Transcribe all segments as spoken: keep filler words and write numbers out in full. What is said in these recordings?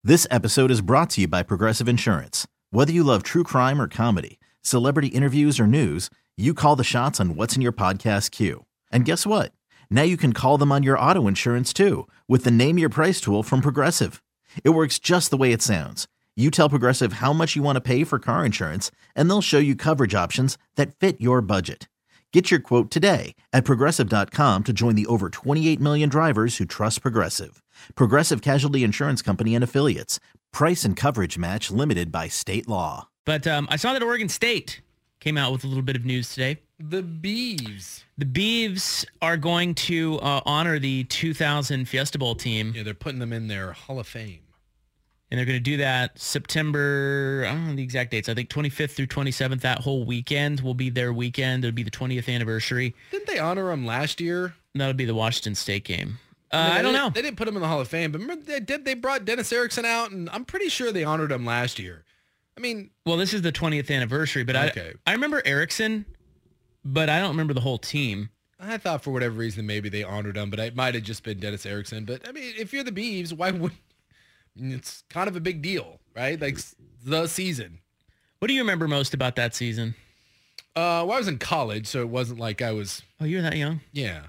This episode is brought to you by Progressive Insurance. Whether you love true crime or comedy, celebrity interviews or news, you call the shots on what's in your podcast queue. And guess what? Now you can call them on your auto insurance too with the Name Your Price tool from Progressive. It works just the way it sounds. You tell Progressive how much you want to pay for car insurance, and they'll show you coverage options that fit your budget. Get your quote today at Progressive dot com to join the over twenty-eight million drivers who trust Progressive. Progressive Casualty Insurance Company and Affiliates. Price and coverage match limited by state law. But um, I saw that Oregon State came out with a little bit of news today. The Beavs. The Beavs are going to uh, honor the two thousand Fiesta Bowl team. Yeah, they're putting them in their Hall of Fame. And they're going to do that September, I don't know the exact dates. I think twenty-fifth through twenty-seventh. That whole weekend will be their weekend. It'll be the twentieth anniversary. Didn't they honor them last year? And that'll be the Washington State game. Uh, I, mean, I don't know. know. They didn't put him in the Hall of Fame, but remember they did. They brought Dennis Erickson out, and I'm pretty sure they honored him last year. I mean, well, this is the twentieth anniversary, but okay. I I remember Erickson, but I don't remember the whole team. I thought for whatever reason maybe they honored him, but it might have just been Dennis Erickson. But I mean, if you're the Beavs, why would? It's kind of a big deal, right? Like the season. What do you remember most about that season? Uh, well, I was in college, so it wasn't like I was. Oh, you're that young? Yeah.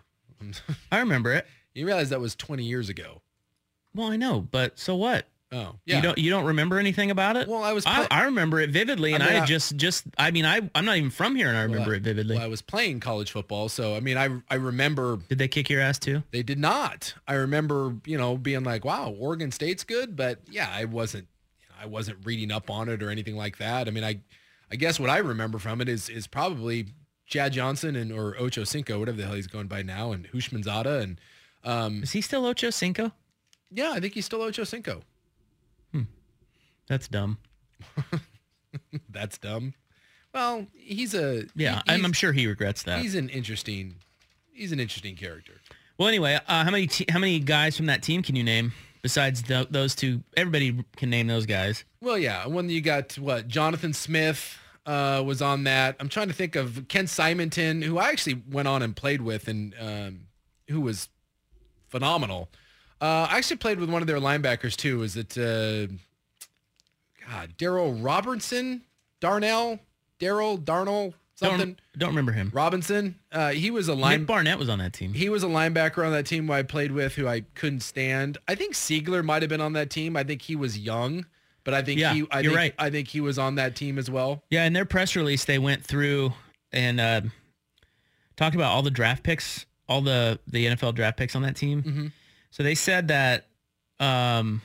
I remember it. You realize that was twenty years ago. Well, I know, but so what? Oh, yeah. You don't you don't remember anything about it? Well, I was. Play- I, I remember it vividly, and I, mean, I, I just just I mean I I'm not even from here, and I remember well, it vividly. Well, I was playing college football, so I mean I I remember. Did they kick your ass too? They did not. I remember you know being like, wow, Oregon State's good, but yeah, I wasn't I wasn't reading up on it or anything like that. I mean, I I guess what I remember from it is is probably Chad Johnson and or Ocho Cinco, whatever the hell he's going by now, and Hushmanzada and. Um, is he still Ocho Cinco? Yeah, I think he's still Ocho Cinco. Hmm. That's dumb. That's dumb. Well, he's a yeah. He, I'm, I'm sure he regrets that. He's an interesting. He's an interesting character. Well, anyway, uh, how many te- how many guys from that team can you name besides the, those two? Everybody can name those guys. Well, yeah. When you got what Jonathan Smith uh, was on that. I'm trying to think of Ken Simonton, who I actually went on and played with, and um, who was phenomenal. Uh, I actually played with one of their linebackers too. Is it uh, God Daryl Robertson, Darnell, Daryl Darnell something? Don't, don't remember him. Robinson. Uh, he was a line. Nick Barnett was on that team. He was a linebacker on that team who I played with, who I couldn't stand. I think Siegler might have been on that team. I think he was young, but I think yeah, he. I you're think, right. I think he was on that team as well. Yeah, in their press release, they went through and uh, talked about all the draft picks, all the the N F L draft picks on that team. Mm-hmm. So they said that. Um,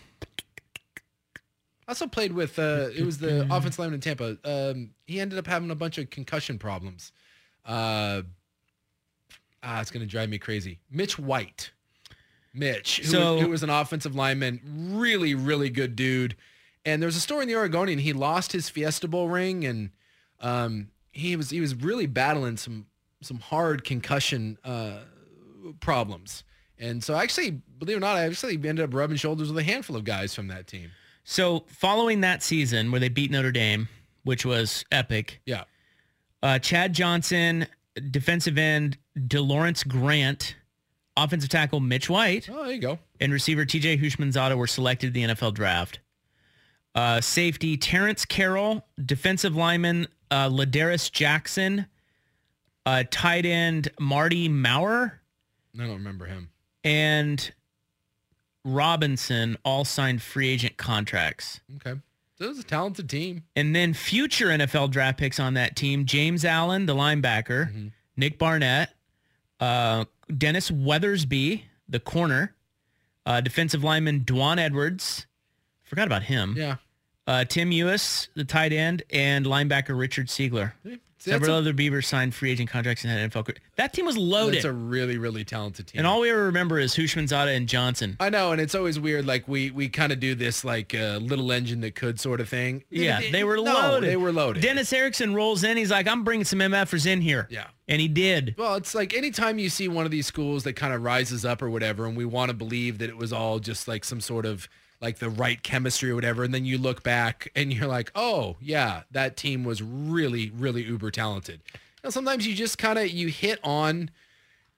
I also played with, uh, it was the offensive lineman in Tampa. Um, he ended up having a bunch of concussion problems. Uh, ah, it's going to drive me crazy. Mitch White. Mitch, who, so, was, who was an offensive lineman, really, really good dude. And there was a story in the Oregonian. He lost his Fiesta Bowl ring, and um, he was he was really battling some some hard concussion uh, problems. And so actually, believe it or not, I actually ended up rubbing shoulders with a handful of guys from that team. So following that season where they beat Notre Dame, which was epic. Yeah. Uh, Chad Johnson, defensive end, DeLawrence Grant, offensive tackle Mitch White. Oh, there you go. And receiver T J Hushmanzada were selected in the N F L draft. Uh, safety Terrence Carroll, defensive lineman uh, Ladarius Jackson, uh, tight end Marty Maurer. I don't remember him. And Robinson all signed free agent contracts. Okay. So it was a talented team. And then future N F L draft picks on that team, James Allen, the linebacker, mm-hmm. Nick Barnett, uh, Dennis Weathersby, the corner, uh, defensive lineman Dwan Edwards. Forgot about him. Yeah. Uh, Tim Ewis, the tight end, and linebacker Richard Siegler. See, Several a, other Beavers signed free agent contracts and had N F L. That team was loaded. It's a really, really talented team. And all we ever remember is Hushmanzada and Johnson. I know, and it's always weird. Like we we kind of do this like uh, little engine that could sort of thing. Yeah, they, they were no, loaded. They were loaded. Dennis Erickson rolls in. He's like, I'm bringing some MFers in here. Yeah. And he did. Well, it's like anytime you see one of these schools that kind of rises up or whatever, and we want to believe that it was all just like some sort of like the right chemistry or whatever. And then you look back and you're like, oh yeah, that team was really, really uber talented. You know, sometimes you just kind of, you hit on,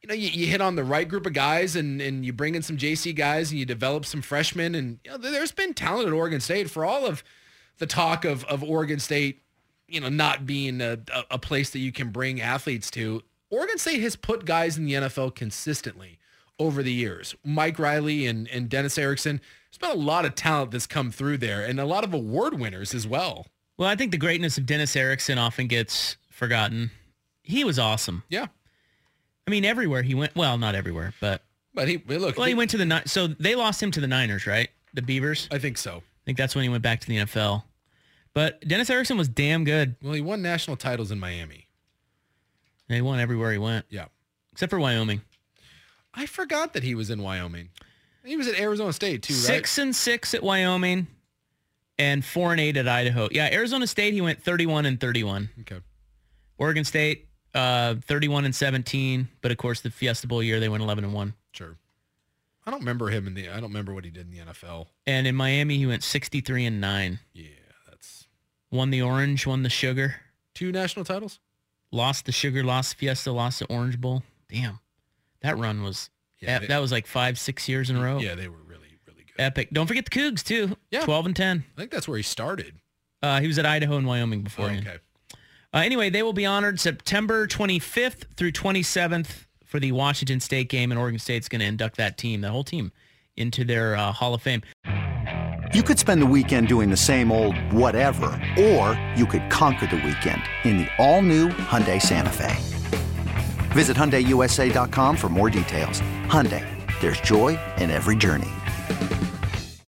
you know, you, you hit on the right group of guys and, and you bring in some J C guys and you develop some freshmen. And you know, there's been talent at Oregon State for all of the talk of, of Oregon State, you know, not being a, a place that you can bring athletes to. Oregon State has put guys in the N F L consistently over the years. Mike Riley and, and Dennis Erickson. There's been a lot of talent that's come through there and a lot of award winners as well. Well, I think the greatness of Dennis Erickson often gets forgotten. He was awesome. Yeah. I mean, everywhere he went. Well, not everywhere, but. But he, look. Well, he went to the, so they lost him to the Niners, right? The Beavers? I think so. I think that's when he went back to the N F L. But Dennis Erickson was damn good. Well, he won national titles in Miami. And he won everywhere he went. Yeah. Except for Wyoming. I forgot that he was in Wyoming. He was at Arizona State too, right? Six and six at Wyoming and four and eight at Idaho. Yeah, Arizona State, he went thirty-one and thirty-one. Okay. Oregon State, uh, thirty-one and seventeen. But of course, the Fiesta Bowl year, they went eleven and one. Sure. I don't remember him in the, I don't remember what he did in the N F L. And in Miami, he went sixty-three and nine. Yeah, that's. Won the Orange, won the Sugar. Two national titles? Lost the Sugar, lost Fiesta, lost the Orange Bowl. Damn. That run was, Yeah, that, they, that was like five, six years in a row. Yeah, they were really, really good. Epic. Don't forget the Cougs, too. Yeah. twelve and ten. I think that's where he started. Uh, he was at Idaho and Wyoming before. Oh, okay. Uh, anyway, they will be honored September twenty-fifth through twenty-seventh for the Washington State game, and Oregon State's going to induct that team, the whole team, into their uh, Hall of Fame. You could spend the weekend doing the same old whatever, or you could conquer the weekend in the all-new Hyundai Santa Fe. Visit Hyundai U S A dot com for more details. Hyundai, there's joy in every journey.